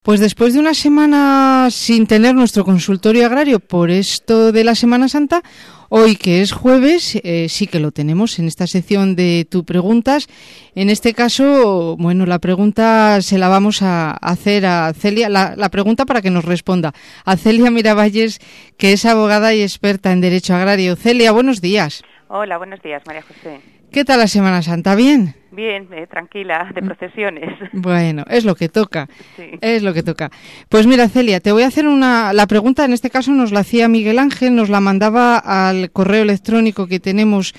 Pues después de una semana sin tener nuestro consultorio agrario por esto de la Semana Santa, hoy que es jueves, sí que lo tenemos en esta sección de Tu Preguntas. En este caso, bueno, la pregunta se la vamos a hacer a Celia, la pregunta para que nos responda a Celia Miravalles, que es abogada y experta en Derecho Agrario. Celia, buenos días. Hola, buenos días, María José. ¿Qué tal la Semana Santa? ¿Bien? Bien, tranquila, de procesiones. Bueno, es lo que toca, Sí. es lo que toca. Pues mira, Celia, te voy a hacer la pregunta, en este caso nos la hacía Miguel Ángel, nos la mandaba al correo electrónico que tenemos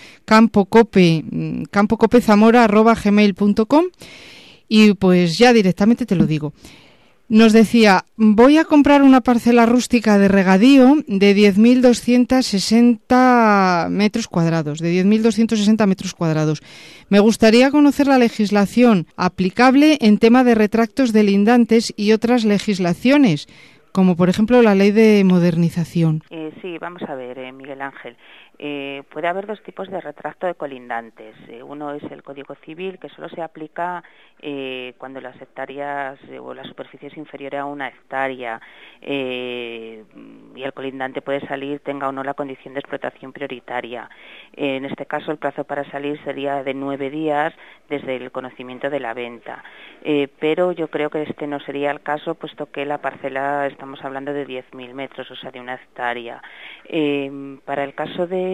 campocopezamora@gmail.com y pues ya directamente te lo digo. Nos decía, voy a comprar una parcela rústica de regadío de 10.260 metros cuadrados, Me gustaría conocer la legislación aplicable en tema de retractos delindantes y otras legislaciones, como por ejemplo la ley de modernización. Sí, vamos a ver, Miguel Ángel. Puede haber dos tipos de retracto de colindantes. Uno es el Código Civil, que solo se aplica cuando las hectáreas o la superficie es inferior a 1 hectárea y el colindante puede salir, tenga o no la condición de explotación prioritaria. En este caso, el plazo para salir sería de 9 días desde el conocimiento de la venta. Pero yo creo que este no sería el caso, puesto que la parcela estamos hablando de 10.000 metros, o sea, de 1 hectárea. Para el caso de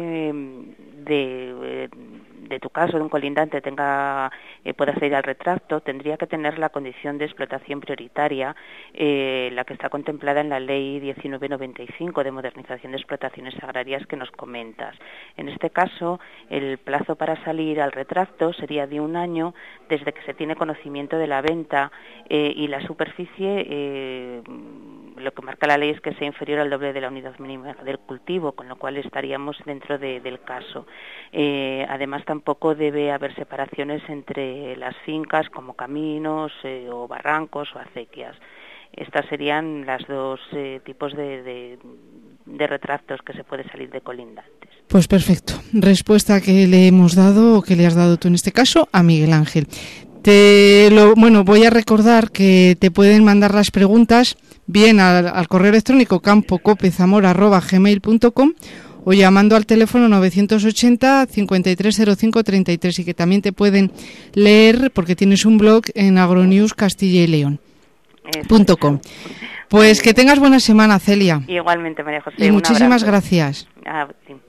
tu caso, de un colindante pueda salir al retracto, tendría que tener la condición de explotación prioritaria, la que está contemplada en la Ley 1995 de modernización de explotaciones agrarias que nos comentas. En este caso, el plazo para salir al retracto sería de 1 año desde que se tiene conocimiento de la venta y la superficie, lo que marca la ley es que sea inferior al doble de la unidad mínima del cultivo, con lo cual estaríamos dentro del caso. Además, tampoco debe haber separaciones entre las fincas como caminos o barrancos o acequias. Estas serían las dos tipos de retractos que se puede salir de colindantes. Pues perfecto. Respuesta que le hemos dado, o que le has dado tú en este caso, a Miguel Ángel. Voy a recordar que te pueden mandar las preguntas bien al correo electrónico campocopezamora@gmail.com o llamando al teléfono 980 530533 y que también te pueden leer porque tienes un blog en agronewscastilla-y-león.com. Pues que tengas buena semana, Celia. Igualmente, María José. Y muchísimas gracias. Sí.